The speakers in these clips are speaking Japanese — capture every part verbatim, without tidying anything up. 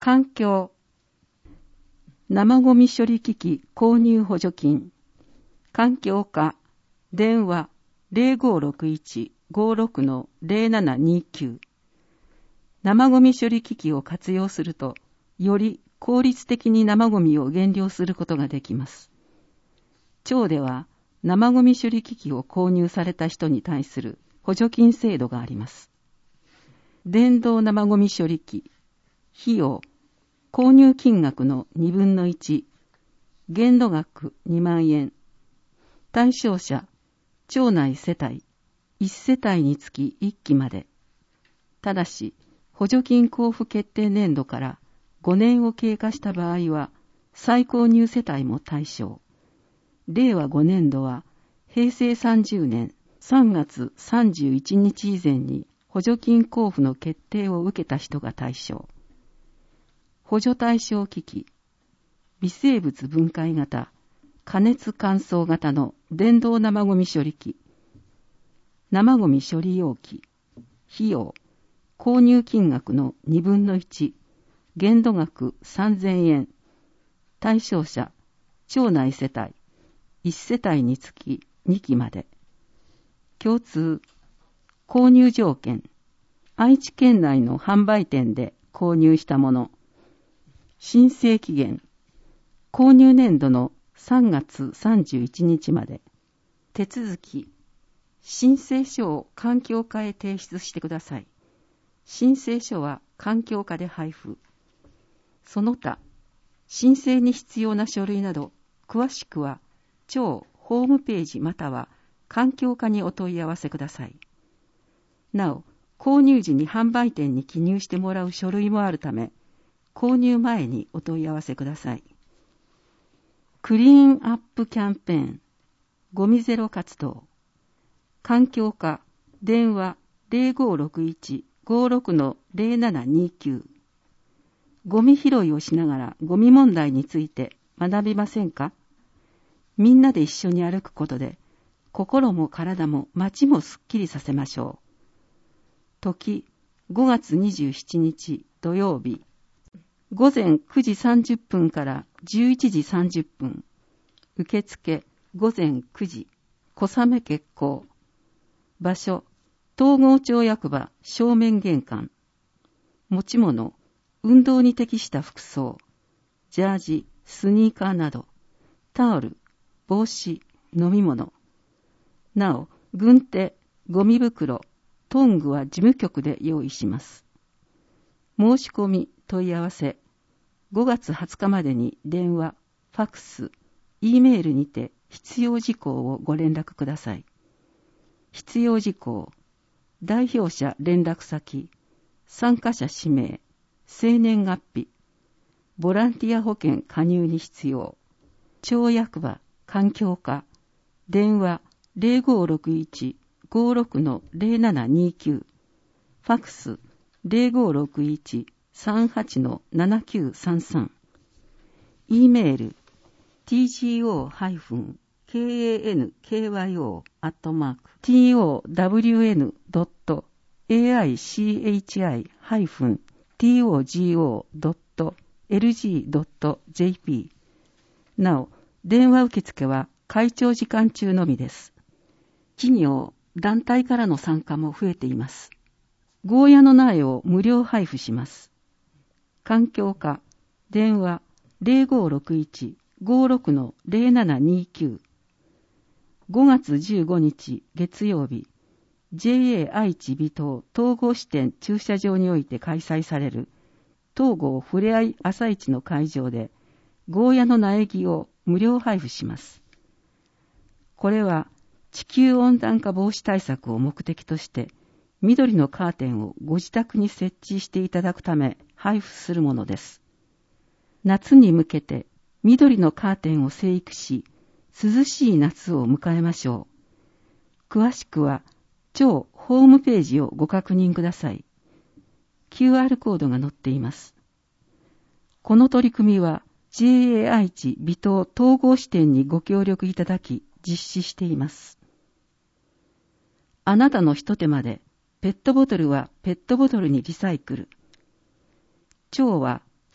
環境。生ゴミ処理機器購入補助金。環境課。電話 ゼロごろくいち ごろく ゼロななにきゅう。生ゴミ処理機器を活用すると、より効率的に生ゴミを減量することができます。町では生ゴミ処理機器を購入された人に対する補助金制度があります。電動生ゴミ処理機。費用。購入金額のにぶんのいち。限度額にまんえん。対象者。町内世帯。いち世帯につきいっきまで。ただし、補助金交付決定年度からごねんを経過した場合は、再購入世帯も対象。れいわごねんどは、へいせいさんじゅうねんさんがつさんじゅういちにち以前に補助金交付の決定を受けた人が対象。補助対象機器。微生物分解型、加熱乾燥型の電動生ゴミ処理機。生ゴミ処理容器。費用。購入金額のにぶんのいち。限度額さんぜんえん。対象者。町内世帯。いち世帯につきにきまで。共通。購入条件。愛知県内の販売店で購入したもの。申請期限。購入年度のさんがつさんじゅういちにちまで。手続き。申請書を環境課へ提出してください。申請書は環境課で配布。その他、申請に必要な書類など、詳しくは、町ホームページまたは環境課にお問い合わせください。なお、購入時に販売店に記入してもらう書類もあるため、購入前にお問い合わせください。クリーンアップキャンペーン、ゴミゼロ活動。環境課、電話 ゼロごろくいち ごろく ゼロななにきゅう。ゴミ拾いをしながらゴミ問題について学びませんか？みんなで一緒に歩くことで、心も体も街もすっきりさせましょう。時、ごがつにじゅうしちにち土曜日。ごぜんくじさんじゅっぷんからじゅういちじさんじゅっぷん。受付ごぜんくじ。小雨決行。場所、東郷町役場正面玄関。持ち物、運動に適した服装、ジャージ、スニーカーなど、タオル、帽子、飲み物。なお、軍手、ゴミ袋、トングは事務局で用意します。申し込み、問い合わせ、ごがつはつかまでに電話、ファクス、Eメールにて必要事項をご連絡ください。必要事項、代表者連絡先、参加者氏名、生年月日、ボランティア保険加入に必要、町役場、環境課、電話 ゼロごろくいち ごろく ゼロななにきゅう、ファクス ゼロごろくいち さんはち ななきゅうさんさん、E メール ティージーオー カンキョ アットマーク トウエヌ ドット エーアイシーエイチアイ ハイフン トグオ ドット エルジー ドット ジェーピー。 なお、電話受付は会長時間中のみです。企業、団体からの参加も増えています。ゴーヤの苗を無料配布します。環境課、電話 ゼロごろくいち ごろく ゼロななにきゅう。ごがつじゅうごにち月曜日、ジェーエー 愛知尾東統合支店駐車場において開催される東郷ふれあい朝市の会場でゴーヤの苗木を無料配布します。これは地球温暖化防止対策を目的として緑のカーテンをご自宅に設置していただくため配布するものです。夏に向けて緑のカーテンを生育し、涼しい夏を迎えましょう。詳しくは町ホームページをご確認ください。キューアール コードが載っています。この取り組みは ジェーエー 愛知尾東統合支店にご協力いただき実施しています。あなたのひと手間でペットボトルはペットボトルにリサイクル。町は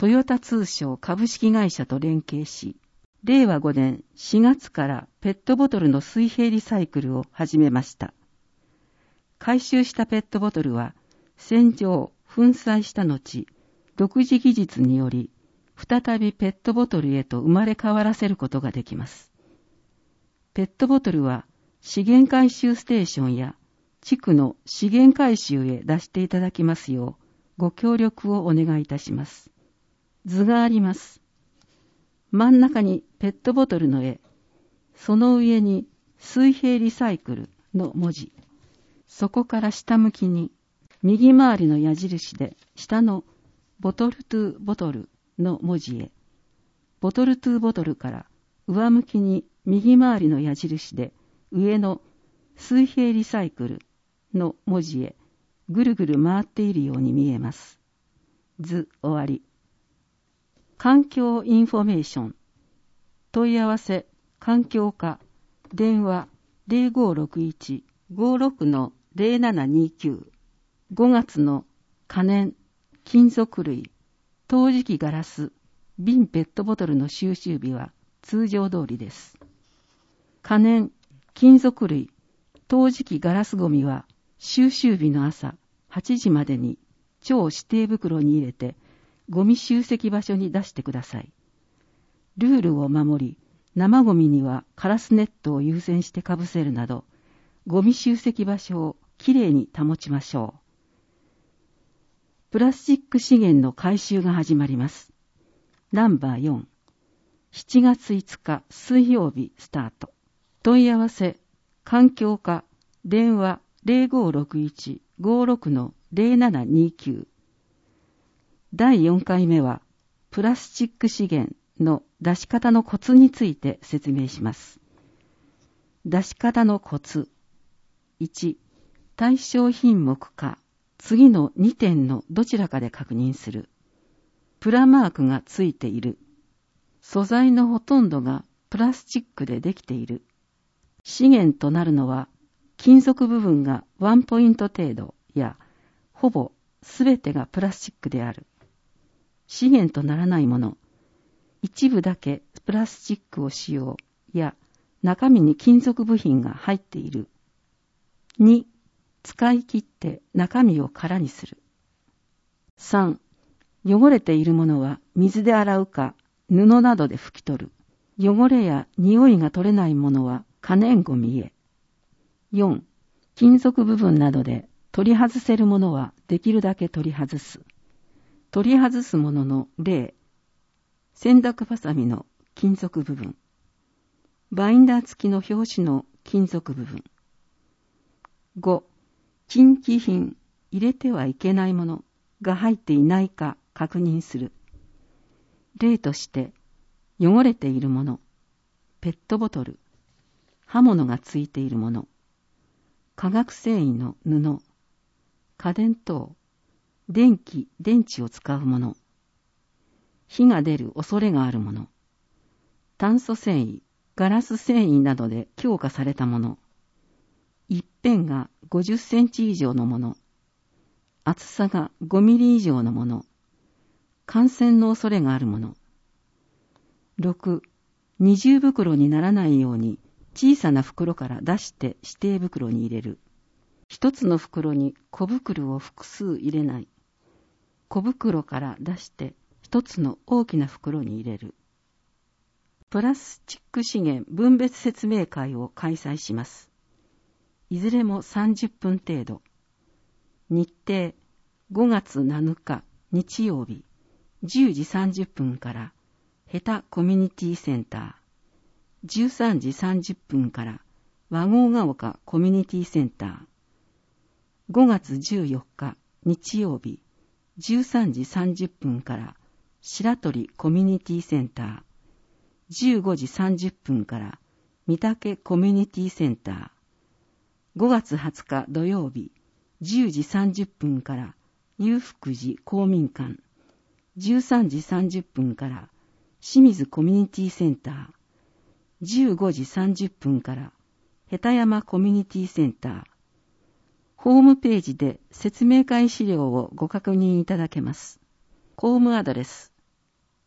トヨタ通商株式会社と連携し、れいわごねんしがつからペットボトルの水平リサイクルを始めました。回収したペットボトルは洗浄、粉砕した後、独自技術により、再びペットボトルへと生まれ変わらせることができます。ペットボトルは資源回収ステーションや地区の資源回収へ出していただきますようご協力をお願いいたします。図があります。真ん中にペットボトルの絵、その上に水平リサイクルの文字、そこから下向きに右回りの矢印で下のボトルトゥボトルの文字へ、ボトルトゥボトルから上向きに右回りの矢印で上の水平リサイクルの文字へぐるぐる回っているように見えます。図終わり。環境インフォメーション。問い合わせ環境課電話 ゼロごろくいち ごろく の ゼロななにきゅう。ごがつの可燃、金属類、陶磁器ガラス、瓶ペットボトルの収集日は通常通りです。可燃、金属類、陶磁器ガラスゴミは収集日の朝はちじまでに超指定袋に入れてゴミ集積場所に出してください。ルールを守り、生ゴミにはカラスネットを優先してかぶせるなど、ゴミ集積場所をきれいに保ちましょう。プラスチック資源の回収が始まります。ナンバーよん。しちがついつか水曜日スタート。問い合わせ、環境課、電話 ゼロごろくいち ごろく の ゼロななにきゅう。だいよんかいめは、プラスチック資源の出し方のコツについて説明します。出し方のコツ。いち、対象品目か、次のにてんのどちらかで確認する。プラマークがついている。素材のほとんどがプラスチックでできている。資源となるのは、金属部分がワンポイント程度や、ほぼすべてがプラスチックである。資源とならないもの、一部だけプラスチックを使用や、中身に金属部品が入っている。に、使い切って中身を空にする。さん、汚れているものは水で洗うか布などで拭き取る。汚れや匂いが取れないものは可燃ゴミへ。よん、金属部分などで取り外せるものはできるだけ取り外す。取り外すものの例、洗濯バサミの金属部分、バインダー付きの表紙の金属部分。ご、禁忌品、入れてはいけないものが入っていないか確認する。例として、汚れているもの、ペットボトル、刃物がついているもの、化学繊維の布、家電等、電気、電池を使うもの、火が出る恐れがあるもの、炭素繊維、ガラス繊維などで強化されたもの、一辺がごじゅっセンチ以上のもの、厚さがごミリ以上のもの、感染の恐れがあるもの。ろく、二重袋にならないように小さな袋から出して指定袋に入れる。一つの袋に小袋を複数入れない。小袋から出して一つの大きな袋に入れる。プラスチック資源分別説明会を開催します。いずれもさんじゅっぷん程度。日程ごがつなのか日曜日じゅうじさんじゅっぷんからヘタコミュニティセンター、じゅうさんじさんじゅっぷんから和合が丘コミュニティセンター、ごがつじゅうよっか日曜日じゅうさんじさんじゅっぷんから白鳥コミュニティセンター、じゅうごじさんじゅっぷんから三宅コミュニティセンター、ごがつはつか土曜日じゅうじさんじゅっぷんから裕福寺公民館、じゅうさんじさんじゅっぷんから清水コミュニティセンター、じゅうごじさんじゅっぷんからへた山コミュニティセンター。ホームページで説明会資料をご確認いただけます。ホームアドレス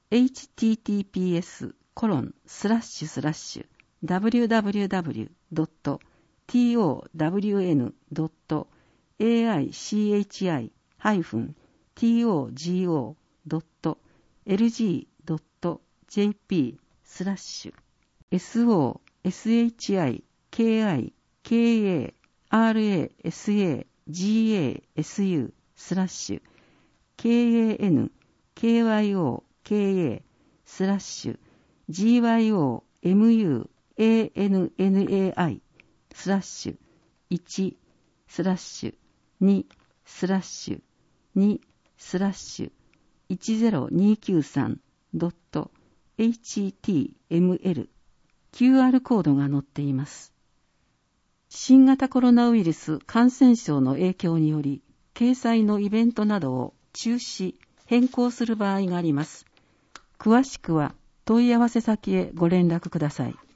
エイチティーティーピーエスコロンスラッシュスラッシュダブリューダブリューダブリュードットトワンドットエーアイシーエイチアイハイフントゴドットエルジードットジェーピースラッシュエスオーエスエイチアイケーアイケーエーアールエーエスエージーエーエスユースラッシュ ケーエーエヌケーワイオーケーエースラッシュ ジーワイオーエムユーエーエヌエヌエーアイ スラッシュいちスラッシュにスラッシュにスラッシュいちゼロにきゅうさんドットエイチティーエムエル キューアール コードが載っています。新型コロナウイルス感染症の影響により、掲載のイベントなどを中止、変更する場合があります。詳しくは問い合わせ先へご連絡ください。